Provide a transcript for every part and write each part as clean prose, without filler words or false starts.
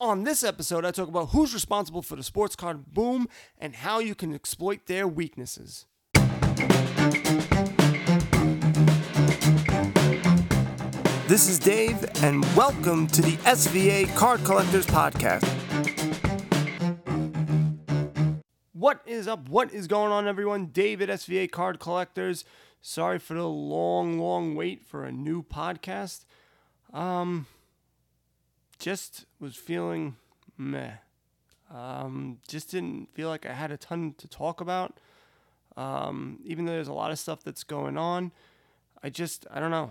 On this episode, I talk about who's responsible for the sports card boom and how you can exploit their weaknesses. This is Dave, and welcome to the SVA Card Collectors Podcast. What is up? What is going on, everyone? Dave at SVA Card Collectors. Sorry for the long wait for a new podcast. Just was feeling meh. Just didn't feel like I had a ton to talk about. Even though there's a lot of stuff that's going on, I don't know.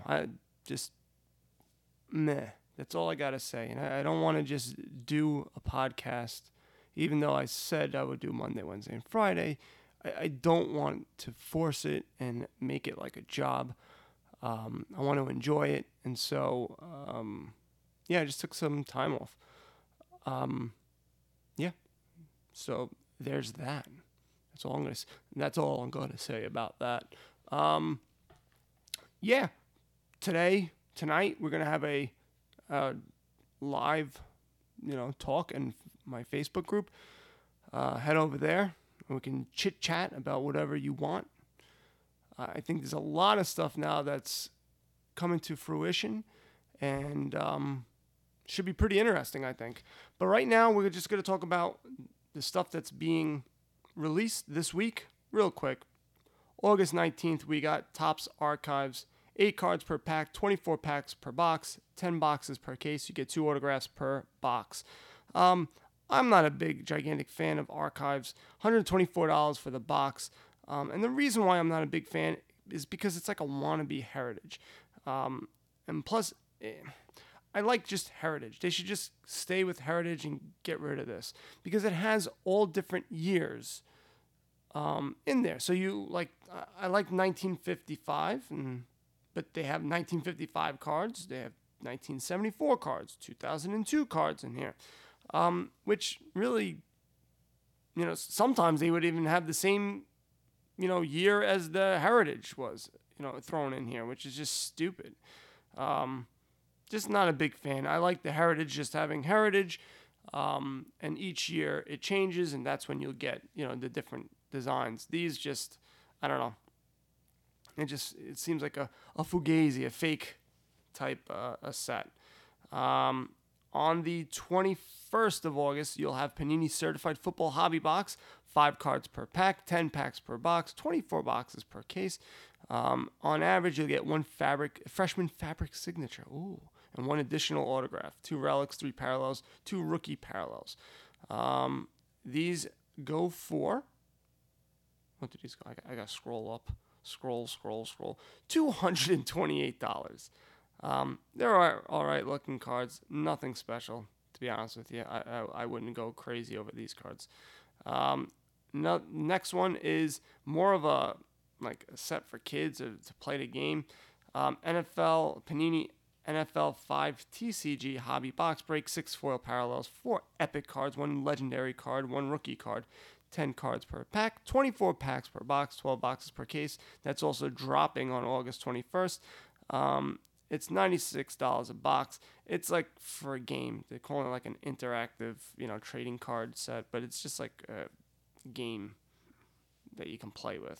Meh. That's all I gotta say. And I don't want to just do a podcast, even though I said I would do Monday, Wednesday, and Friday. I don't want to force it and make it like a job. I want to enjoy it. And so, I just took some time off. So there's that. That's all I'm gonna say about that. Tonight we're gonna have a live, talk in my Facebook group. Head over there and we can chit chat about whatever you want. I think there's a lot of stuff now that's coming to fruition, and should be pretty interesting, I think. But right now, we're just going to talk about the stuff that's being released this week, real quick. August 19th, we got Topps Archives, 8 cards per pack, 24 packs per box, 10 boxes per case. You get 2 autographs per box. I'm not a big, gigantic fan of Archives. $124 for the box. And the reason why I'm not a big fan is because it's like a wannabe Heritage. And plus, I like just Heritage. They should just stay with Heritage and get rid of this, because it has all different years in there. So I like 1955, but they have 1955 cards. They have 1974 cards, 2002 cards in here, which really, sometimes they would even have the same, year as the Heritage was, thrown in here, which is just stupid. Just not a big fan. I like the Heritage just having Heritage, and each year it changes, and that's when you'll get, the different designs. These just, I don't know. It seems like a fugazi, a fake type a set. On the 21st of August, you'll have Panini Certified Football Hobby Box, 5 cards per pack, 10 packs per box, 24 boxes per case. On average, you'll get 1 freshman fabric signature. Ooh. And 1 additional autograph, 2 relics, 3 parallels, 2 rookie parallels. These go for, what did these go? I got to scroll up. Scroll. $228. There are all right looking cards. Nothing special, to be honest with you. I wouldn't go crazy over these cards. Next one is more of a set for kids to play the game. Panini NFL 5 TCG Hobby Box Break, 6 foil parallels, 4 epic cards, 1 legendary card, 1 rookie card, 10 cards per pack, 24 packs per box, 12 boxes per case. That's also dropping on August 21st. It's $96 a box. It's like for a game. They call it like an interactive, trading card set, but it's just like a game that you can play with.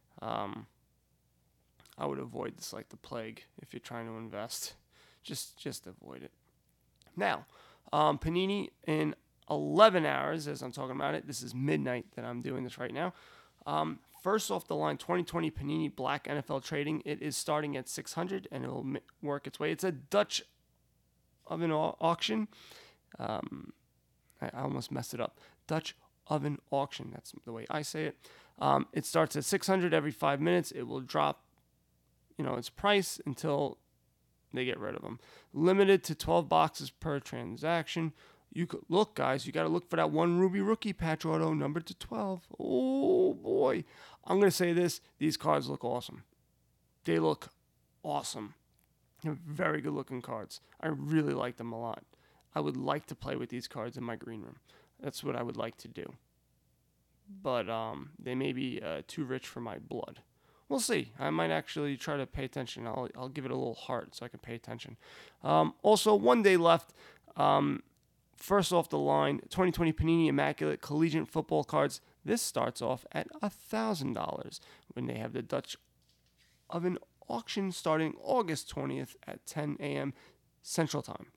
I would avoid this like the plague if you're trying to invest. Just avoid it. Now, Panini in 11 hours, as I'm talking about it. This is midnight that I'm doing this right now. First off the line, 2020 Panini Black NFL Trading. It is starting at $600, and it will work its way. It's a Dutch oven auction. I almost messed it up. Dutch oven auction. That's the way I say it. It starts at $600 every 5 minutes. It will drop, its price until they get rid of them. Limited to 12 boxes per transaction. You could look, guys. You got to look for that 1 Ruby rookie patch auto numbered to 12. Oh boy, I'm gonna say this: these cards look awesome. They look awesome. They're very good looking cards. I really like them a lot. I would like to play with these cards in my green room. That's what I would like to do. But they may be too rich for my blood. We'll see. I might actually try to pay attention. I'll give it a little heart so I can pay attention. Also, 1 day left. first off the line, 2020 Panini Immaculate Collegiate Football cards. This starts off at $1,000 when they have the Dutch Oven auction starting August 20th at 10 a.m. Central Time.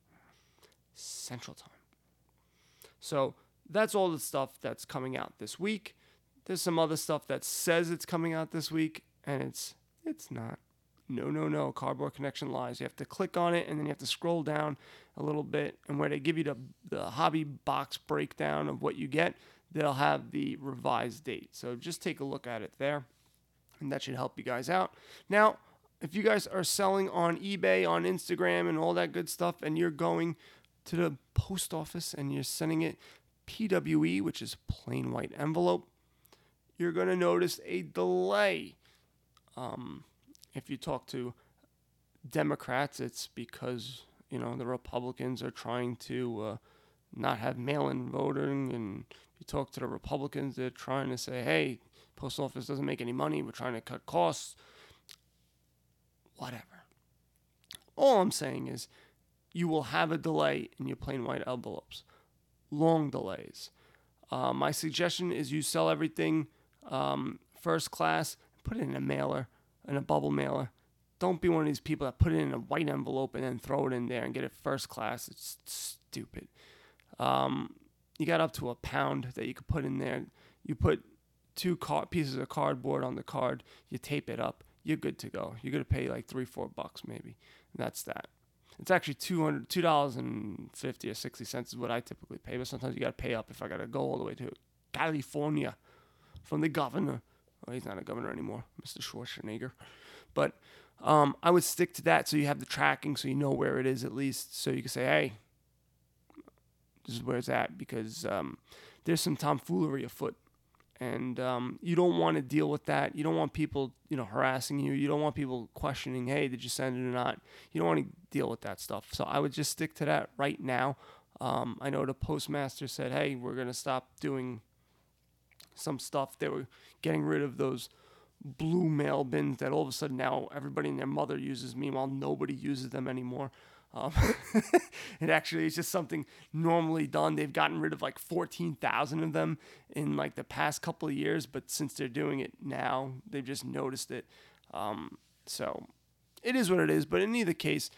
So that's all the stuff that's coming out this week. There's some other stuff that says it's coming out this week, and it's not. No. Cardboard Connection lies. You have to click on it, and then you have to scroll down a little bit, and where they give you the hobby box breakdown of what you get, they'll have the revised date. So just take a look at it there, and that should help you guys out. Now, if you guys are selling on eBay, on Instagram, and all that good stuff, and you're going to the post office and you're sending it PWE, which is plain white envelope, you're going to notice a delay. If you talk to Democrats, it's because, the Republicans are trying to not have mail-in voting. And if you talk to the Republicans, they're trying to say, hey, post office doesn't make any money. We're trying to cut costs. Whatever. All I'm saying is you will have a delay in your plain white envelopes. Long delays. My suggestion is you sell everything first class, put it in a mailer, in a bubble mailer. Don't be one of these people that put it in a white envelope and then throw it in there and get it first class. It's stupid. You got up to a pound that you could put in there. You put two pieces of cardboard on the card. You tape it up. You're good to go. You're going to pay like $3-4 maybe. And that's that. It's actually $2.50 or 60 cents is what I typically pay. But sometimes you got to pay up if I got to go all the way to California from the governor. Well, he's not a governor anymore, Mr. Schwarzenegger. But I would stick to that so you have the tracking so you know where it is at least. So you can say, hey, this is where it's at, because there's some tomfoolery afoot. And you don't want to deal with that. You don't want people, harassing you. You don't want people questioning, hey, did you send it or not? You don't want to deal with that stuff. So I would just stick to that right now. I know the postmaster said, hey, we're going to stop doing some stuff. They were getting rid of those blue mail bins that all of a sudden now everybody and their mother uses. Meanwhile, nobody uses them anymore. It actually is just something normally done. They've gotten rid of like 14,000 of them in like the past couple of years, but since they're doing it now, they've just noticed it. So it is what it is. But in either case,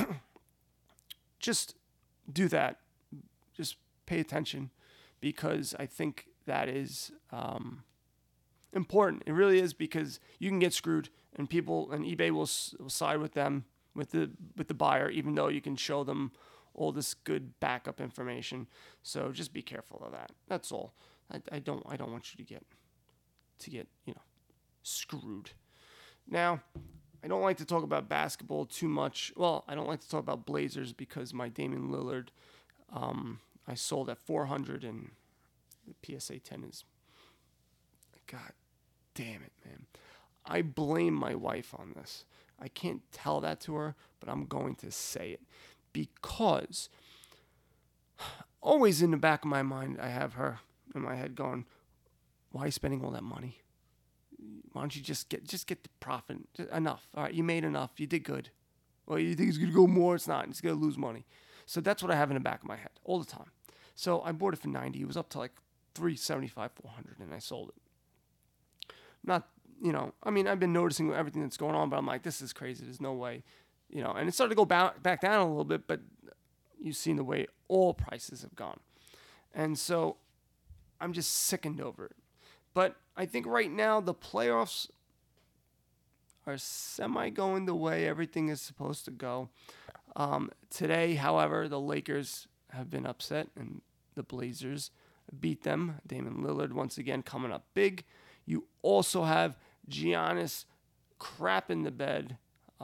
just do that. Just pay attention, because I think that is important. It really is, because you can get screwed, and people and eBay will side with them, with the buyer, even though you can show them all this good backup information. So just be careful of that. That's all. I don't want you to get screwed. Now, I don't like to talk about basketball too much. Well, I don't like to talk about Blazers because my Damian Lillard, I sold at 400, and the PSA 10 is, God damn it, man. I blame my wife on this. I can't tell that to her, but I'm going to say it, because always in the back of my mind, I have her in my head going, why are you spending all that money? Why don't you just get the profit? Enough. All right, you made enough. You did good. Well, you think it's going to go more? It's not. It's going to lose money. So that's what I have in the back of my head all the time. So I bought it for $90. It was up to like $375, $400, and I sold it. Not, I've been noticing everything that's going on, but I'm like, this is crazy. There's no way, and it started to go back down a little bit, but you've seen the way all prices have gone. And so I'm just sickened over it. But I think right now the playoffs are semi going the way everything is supposed to go. Today, however, the Lakers have been upset, and the Blazers beat them. Damian Lillard once again coming up big. You also have Giannis crap in the bed,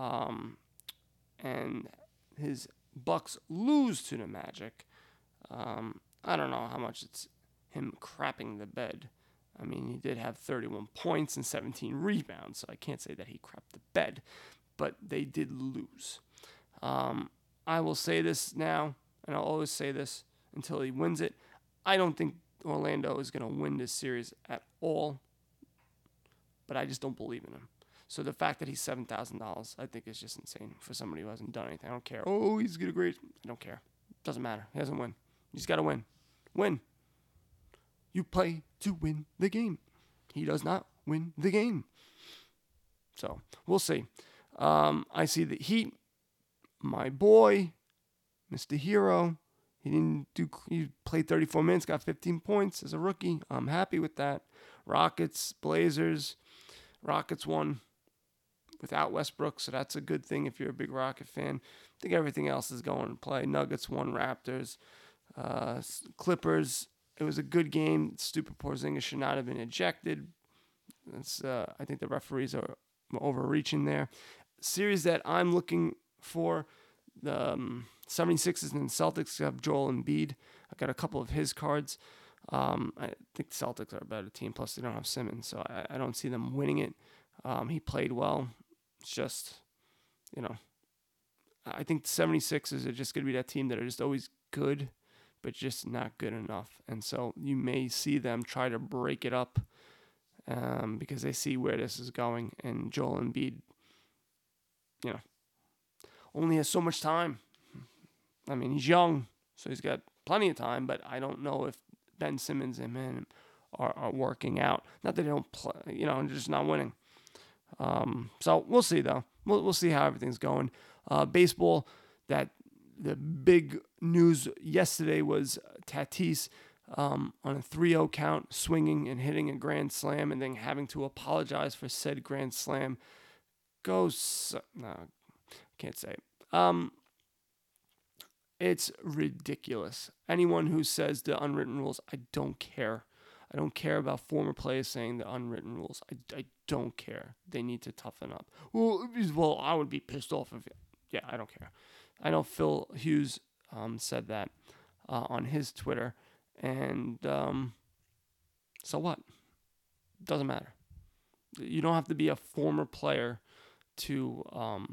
and his Bucks lose to the Magic. I don't know how much it's him crapping the bed. I mean, he did have 31 points and 17 rebounds, so I can't say that he crapped the bed, but they did lose. I will say this now, and I'll always say this until he wins it. I don't think Orlando is going to win this series at all, but I just don't believe in him. So the fact that he's $7,000, I think is just insane for somebody who hasn't done anything. I don't care. Oh, he's going to great. I don't care. Doesn't matter. He doesn't win. You just got to win. Win. You play to win the game. He does not win the game. So we'll see. I see the Heat. My boy, Mr. Hero. He played 34 minutes, got 15 points as a rookie. I'm happy with that. Rockets, Blazers. Rockets won without Westbrook, so that's a good thing if you're a big Rocket fan. I think everything else is going to play. Nuggets won, Raptors, Clippers. It was a good game. Stupid Porzingis should not have been ejected. I think the referees are overreaching there. Series that I'm looking for, the 76ers and Celtics have Joel Embiid. I got a couple of his cards. I think the Celtics are a better team. Plus, they don't have Simmons, so I don't see them winning it. He played well. It's just, I think the 76ers are just going to be that team that are just always good, but just not good enough. And so you may see them try to break it up because they see where this is going. And Joel Embiid, only has so much time. I mean, he's young, so he's got plenty of time, but I don't know if Ben Simmons and him are working out. Not that they don't play, they're just not winning. So we'll see, though. We'll see how everything's going. Baseball, the big news yesterday was Tatis on a 3-0 count, swinging and hitting a grand slam, and then having to apologize for said grand slam. No, can't say it. It's ridiculous. Anyone who says the unwritten rules, I don't care. I don't care about former players saying the unwritten rules. I don't care. They need to toughen up. Well, I would be pissed off if... Yeah, I don't care. I know Phil Hughes said that on his Twitter. And so what? Doesn't matter. You don't have to be a former player to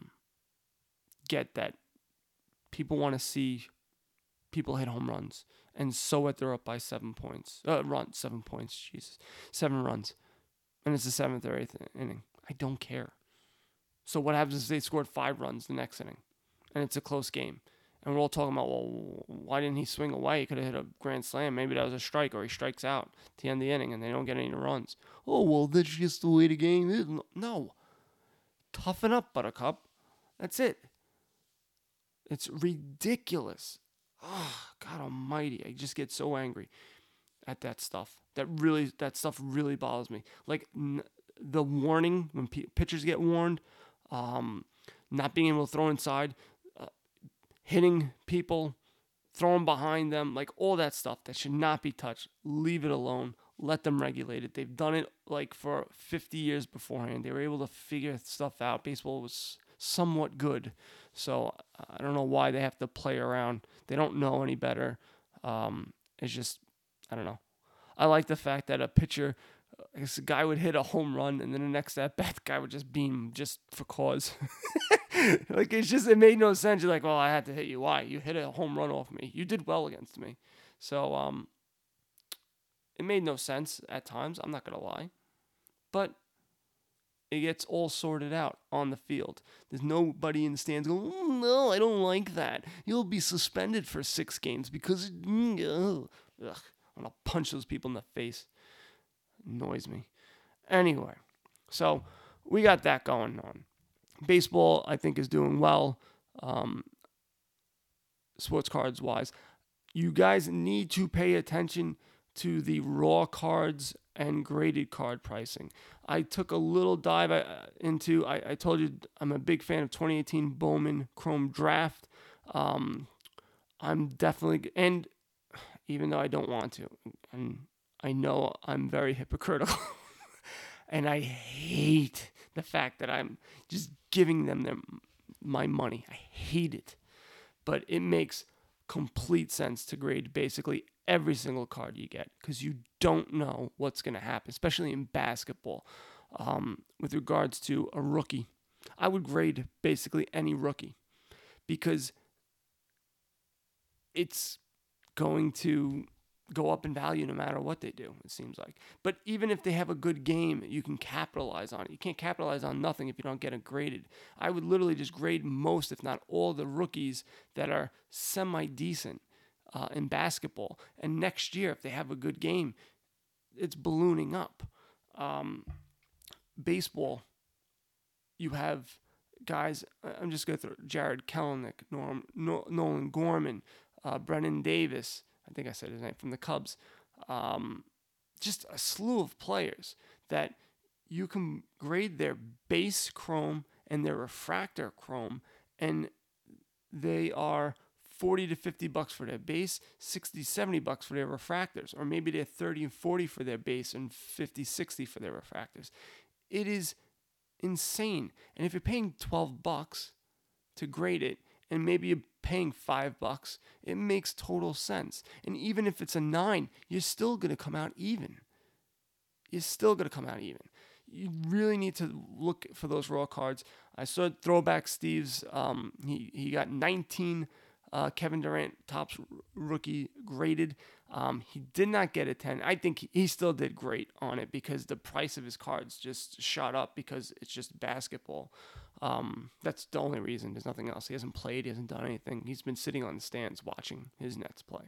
get that. People want to see people hit home runs. And so what, they're up by 7 points. 7 points, Jesus. 7 runs. And it's the 7th or 8th inning. I don't care. So what happens if they scored 5 runs the next inning? And it's a close game. And we're all talking about, well, why didn't he swing away? He could have hit a grand slam. Maybe that was a strike, or he strikes out to end the inning and they don't get any runs. Oh, well, that's just the way the game is. No. Toughen up, Buttercup. That's it. It's ridiculous. Oh, God almighty. I just get so angry at that stuff. That stuff really bothers me. Like the warning, when pitchers get warned, not being able to throw inside, hitting people, throwing behind them, like all that stuff that should not be touched. Leave it alone. Let them regulate it. They've done it like for 50 years beforehand. They were able to figure stuff out. Baseball was somewhat good. So I don't know why they have to play around. They don't know any better. It's just, I don't know. I like the fact that a pitcher, a guy would hit a home run, and then the next at bat, the guy would just beam just for cause. Like, it made no sense. You're like, well, I had to hit you. Why? You hit a home run off me. You did well against me. So, it made no sense at times. I'm not going to lie. But it gets all sorted out on the field. There's nobody in the stands going, no, I don't like that. You'll be suspended for 6 games because, ugh. I'm going to punch those people in the face. It annoys me. Anyway, so we got that going on. Baseball, I think, is doing well, sports cards wise. You guys need to pay attention to the raw cards and graded card pricing. I took a little dive into, I told you I'm a big fan of 2018 Bowman Chrome Draft. I'm definitely, and even though I don't want to, and I know I'm very hypocritical, and I hate the fact that I'm just giving them my money. I hate it. But it makes complete sense to grade basically every single card you get because you don't know what's going to happen, especially in basketball. With regards to a rookie, I would grade basically any rookie because it's going to go up in value no matter what they do, it seems like. But even if they have a good game, you can capitalize on it. You can't capitalize on nothing if you don't get it graded. I would literally just grade most, if not all, the rookies that are semi-decent. in basketball. And next year, if they have a good game, it's ballooning up. Baseball, you have guys, I'm just going to throw Jared Kelenic, Nolan Gorman, Brennan Davis, I think I said his name, from the Cubs. Just a slew of players that you can grade their base chrome and their refractor chrome, and they are $40 to $50 for their base, $60, $70 for their refractors, or maybe they're $30 and $40 for their base and $50, $60 for their refractors. It is insane. And if you're paying $12 to grade it, and maybe you're paying $5, it makes total sense. And even if it's a 9, you're still going to come out even. You're still going to come out even. You really need to look for those raw cards. I saw Throwback Steve's, he got 19 Kevin Durant Topps rookie graded. He did not get a 10. I think he still did great on it because the price of his cards just shot up because it's just basketball. That's the only reason. There's nothing else. He hasn't played. He hasn't done anything. He's been sitting on the stands watching his Nets play.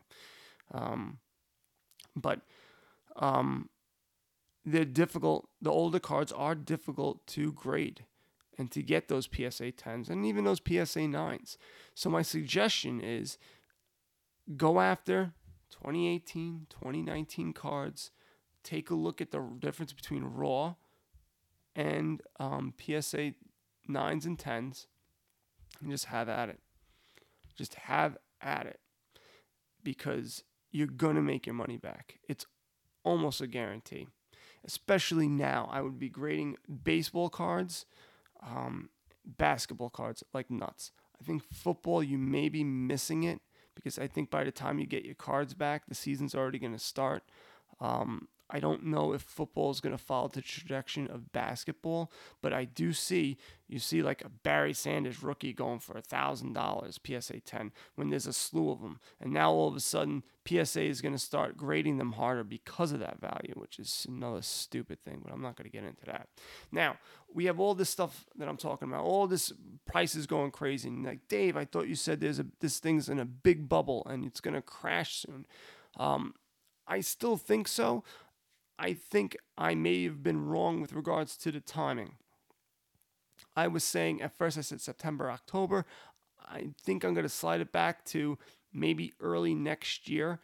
They're difficult. The older cards are difficult to grade and to get those PSA 10s and even those PSA 9s. So my suggestion is go after 2018, 2019 cards. Take a look at the difference between raw and PSA 9s and 10s and just have at it. Just have at it because you're going to make your money back. It's almost a guarantee. Especially now, I would be grading baseball cards, basketball cards like nuts. I think football, you may be missing it because I think by the time you get your cards back, the season's already going to start. I don't know if football is going to follow the trajectory of basketball, but I do see, you see like a Barry Sanders rookie going for $1,000 PSA 10 when there's a slew of them. And now all of a sudden, PSA is going to start grading them harder because of that value, which is another stupid thing, but I'm not going to get into that. Now, we have all this stuff that I'm talking about. All this price is going crazy. And like, Dave, I thought you said this thing's in a big bubble and it's going to crash soon. I still think so. I think I may have been wrong with regards to the timing. I was saying at first I said September, October. I think I'm going to slide it back to maybe early next year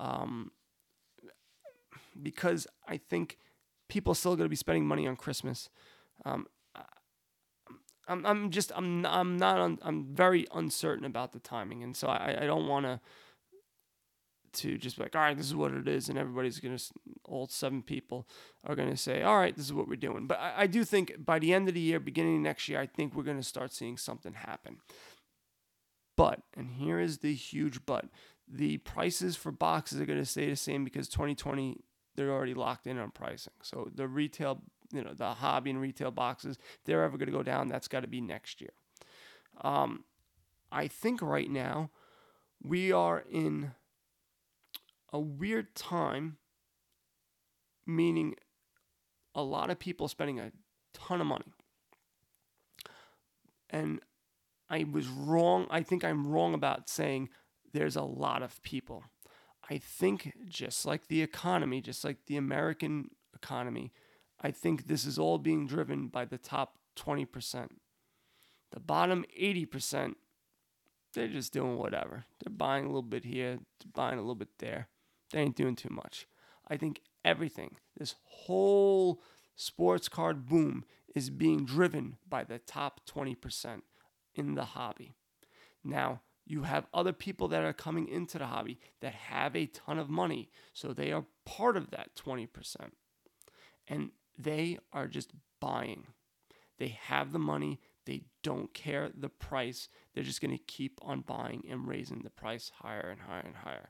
because I think people are still going to be spending money on Christmas. I'm very uncertain about the timing, and so I don't want to just be like, all right, this is what it is, and everybody's going to, all 7 people are going to say, all right, this is what we're doing. But I do think by the end of the year, beginning of next year, I think we're going to start seeing something happen. But, and here is the huge but, the prices for boxes are going to stay the same because 2020, they're already locked in on pricing. So the retail, the hobby and retail boxes, if they're ever going to go down, that's got to be next year. I think right now we are in a weird time, meaning a lot of people spending a ton of money. And I was wrong. I think I'm wrong about saying there's a lot of people. I think just like the economy, just like the American economy, I think this is all being driven by the top 20%. The bottom 80%, they're just doing whatever. They're buying a little bit here, they're buying a little bit there. They ain't doing too much. I think everything, this whole sports card boom is being driven by the top 20% in the hobby. Now, you have other people that are coming into the hobby that have a ton of money, so they are part of that 20%. And they are just buying. They have the money. They don't care the price. They're just going to keep on buying and raising the price higher and higher and higher.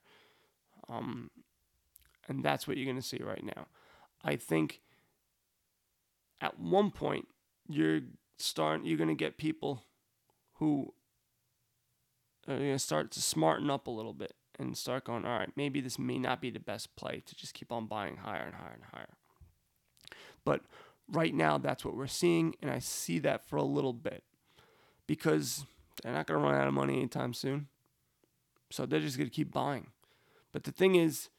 And that's what you're going to see right now. I think at one point you're going to get people who are going to start to smarten up a little bit and start going, all right, maybe this may not be the best play to just keep on buying higher and higher and higher. But right now that's what we're seeing, and I see that for a little bit because they're not going to run out of money anytime soon. So they're just going to keep buying. But the thing is,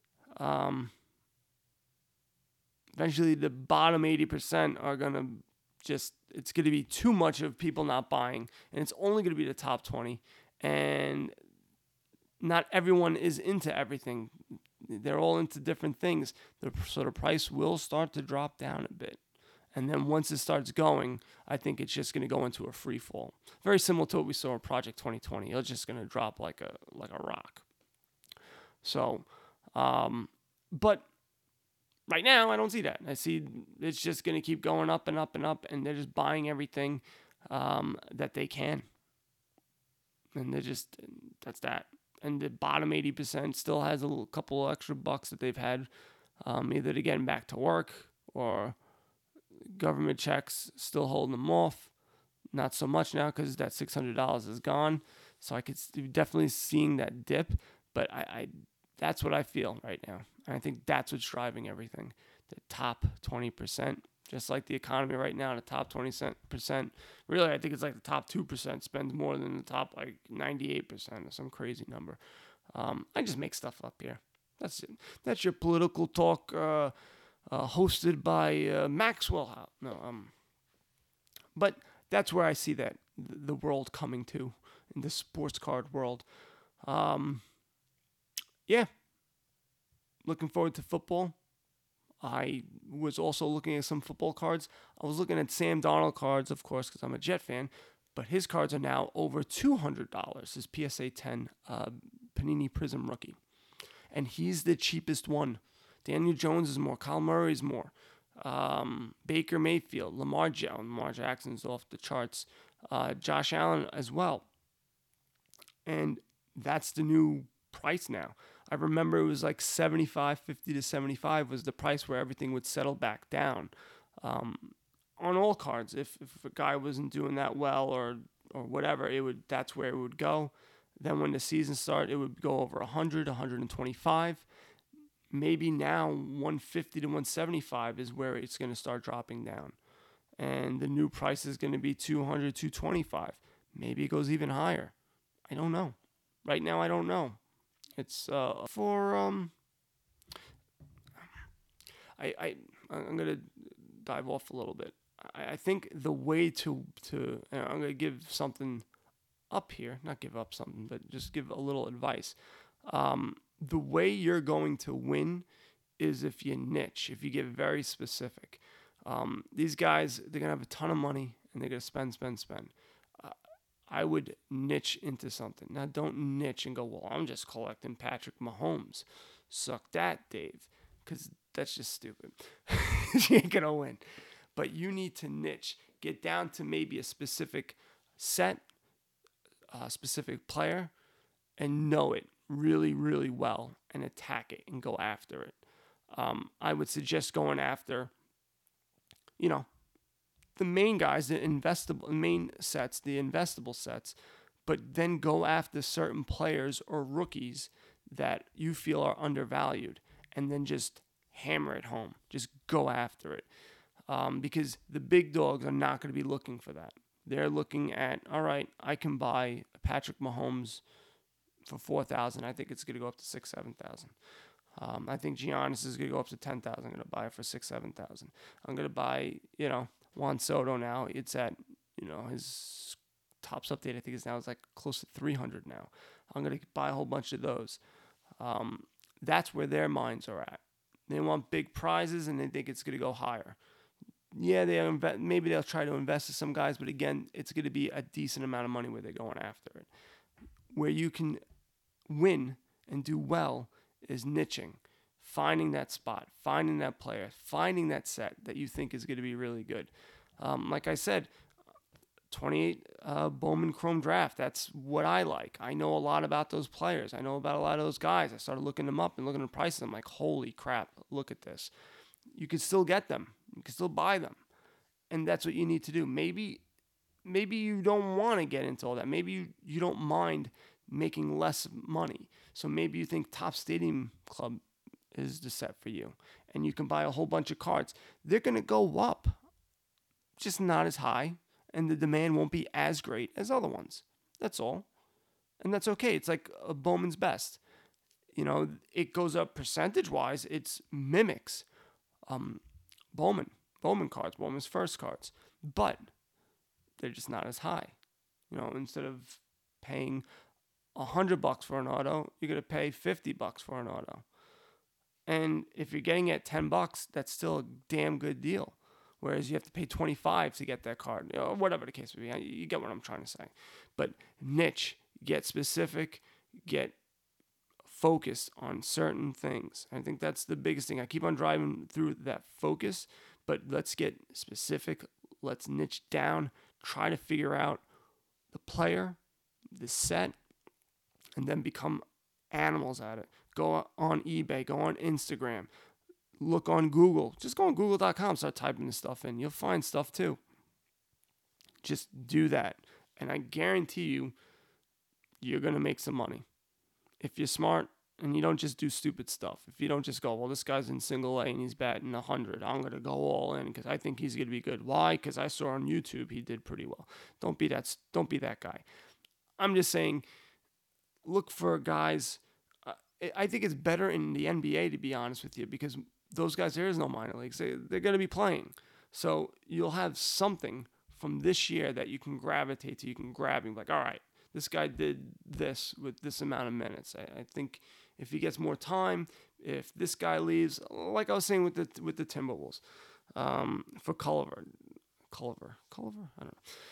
eventually the bottom 80% are going to it's going to be too much of people not buying, and it's only going to be the top 20. And not everyone is into everything. They're all into different things. So the price will start to drop down a bit. And then once it starts going, I think it's just going to go into a free fall. Very similar to what we saw in Project 2020. It's just going to drop like a rock. So, but right now, I don't see that. I see it's just going to keep going up and up and up, and they're just buying everything that they can. And that's that. And the bottom 80% still has a couple extra bucks that they've had, either to get back to work or government checks still holding them off. Not so much now because that $600 is gone. So I could definitely seeing that dip, but I that's what I feel right now. And I think that's what's driving everything. The top 20%, just like the economy right now, the top 20%, really, I think it's like the top 2% spends more than the top like 98% or some crazy number. I just make stuff up here. That's it. That's your political talk, hosted by Maxwell. But that's where I see that the world coming to in the sports card world. Yeah. Looking forward to football. I was also looking at some football cards. I was looking at Sam Darnold cards, of course, because I'm a Jet fan. But his cards are now over $200. His PSA 10 Panini Prism rookie. And he's the cheapest one. Daniel Jones is more. Kyle Murray is more. Baker Mayfield, Lamar Jackson's off the charts. Josh Allen as well. And that's the new price now. I remember it was like 50 to 75 was the price where everything would settle back down. On all cards, if a guy wasn't doing that well or whatever, that's where it would go. Then when the season started, it would go over 100, 125. Maybe now 150 to 175 is where it's going to start dropping down. And the new price is going to be 200, 225. Maybe it goes even higher. I don't know. Right now, I don't know. It's I'm gonna dive off a little bit. I think the way to I'm gonna give something up here, not give up something, but just give a little advice. The way you're going to win is if you niche, if you get very specific. These guys, they're gonna have a ton of money and they're gonna spend. I would niche into something. Now, don't niche and go, well, I'm just collecting Patrick Mahomes. Suck that, Dave, because that's just stupid. You ain't going to win. But you need to niche. Get down to maybe a specific set, a specific player, and know it really, really well and attack it and go after it. I would suggest going after, the main guys, the investable sets, but then go after certain players or rookies that you feel are undervalued, and then just hammer it home. Just go after it, because the big dogs are not going to be looking for that. They're looking at, all right, I can buy Patrick Mahomes for $4,000. I think it's going to go up to $6,000, $7,000. I think Giannis is going to go up to $10,000. I'm going to buy it for $6,000, $7,000. I'm going to buy, Juan Soto now. It's at, his Topps update, I think is now like close to 300 now. I'm going to buy a whole bunch of those. That's where their minds are at. They want big prizes and they think it's going to go higher. Yeah, maybe they'll try to invest in some guys, but again, it's going to be a decent amount of money where they're going after it. Where you can win and do well is niching. Finding that spot, finding that player, finding that set that you think is going to be really good. Like I said, 28 Bowman Chrome Draft, that's what I like. I know a lot about those players. I know about a lot of those guys. I started looking them up and looking at the prices. I'm like, holy crap, look at this. You can still get them. You can still buy them. And that's what you need to do. Maybe you don't want to get into all that. Maybe you don't mind making less money. So maybe you think Topps Stadium Club is the set for you, and you can buy a whole bunch of cards. They're going to go up, just not as high, and the demand won't be as great as other ones. That's all. And that's okay. It's like a Bowman's Best. it goes up percentage-wise. It's mimics Bowman cards, Bowman's first cards, but they're just not as high. Instead of paying $100 for an auto, you're gonna pay $50 for an auto. And if you're getting it at $10, that's still a damn good deal. Whereas you have to pay $25 to get that card, whatever the case may be. You get what I'm trying to say. But niche, get specific, get focused on certain things. I think that's the biggest thing. I keep on driving through that focus, but let's get specific. Let's niche down, try to figure out the player, the set, and then become animals at it. Go on eBay, go on Instagram, look on Google. Just go on google.com, start typing this stuff in. You'll find stuff too. Just do that. And I guarantee you're going to make some money. If you're smart and you don't just do stupid stuff. If you don't just go, well, this guy's in single A and he's batting 100. I'm going to go all in because I think he's going to be good. Why? Because I saw on YouTube he did pretty well. Don't be that guy. I'm just saying, look for guys. I think it's better in the NBA, to be honest with you, because those guys, there is no minor leagues. They're going to be playing. So you'll have something from this year that you can gravitate to. You can grab him like, all right, this guy did this with this amount of minutes. I think if he gets more time, if this guy leaves, like I was saying with the Timberwolves, for Culver, I don't know.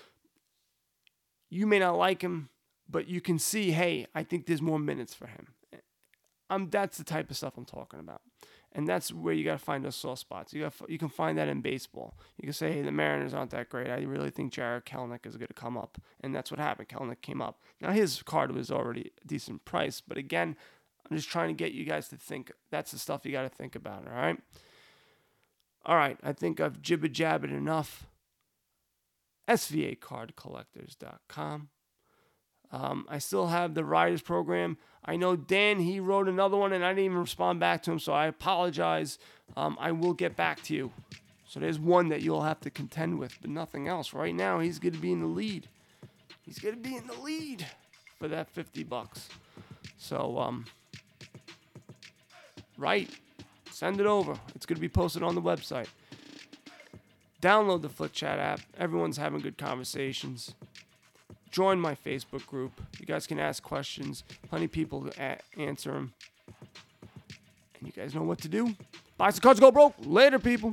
You may not like him, but you can see, hey, I think there's more minutes for him. That's the type of stuff I'm talking about. And that's where you got to find those soft spots. You can find that in baseball. You can say, hey, the Mariners aren't that great. I really think Jarred Kelenic is going to come up. And that's what happened. Kelenic came up. Now, his card was already a decent price. But again, I'm just trying to get you guys to think. That's the stuff you got to think about, all right? All right, I think I've jibber-jabbered enough. SVAcardcollectors.com. I still have the Riders program. I know Dan, he wrote another one, and I didn't even respond back to him, so I apologize. I will get back to you. So there's one that you'll have to contend with, but nothing else. Right now, he's going to be in the lead. He's going to be in the lead for that $50. So, right, send it over. It's going to be posted on the website. Download the FlickChat app. Everyone's having good conversations. Join my Facebook group. You guys can ask questions. Plenty of people to answer them. And you guys know what to do. Buy some cards, go broke. Later, people.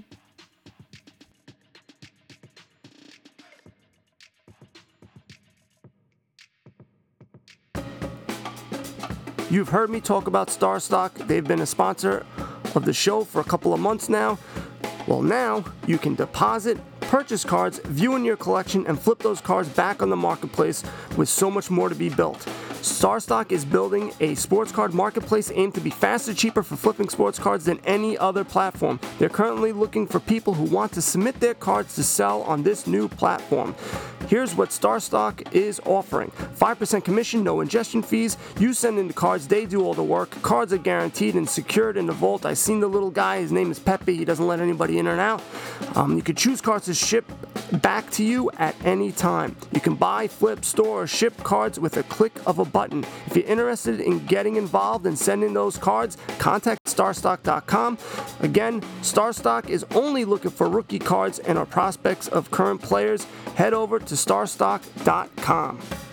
You've heard me talk about StarStock. They've been a sponsor of the show for a couple of months now. Well, now you can deposit, purchase cards, view in your collection, and flip those cards back on the marketplace with so much more to be built. StarStock is building a sports card marketplace aimed to be faster, cheaper for flipping sports cards than any other platform. They're currently looking for people who want to submit their cards to sell on this new platform. Here's what StarStock is offering. 5% commission, no ingestion fees. You send in the cards, they do all the work. Cards are guaranteed and secured in the vault. I seen the little guy, his name is Pepe. He doesn't let anybody in or out. You can choose cards to ship back to you at any time. You can buy, flip, store, or ship cards with a click of a button. If you're interested in getting involved and sending those cards, contact starstock.com. Again, StarStock is only looking for rookie cards and are prospects of current players. Head over to starstock.com.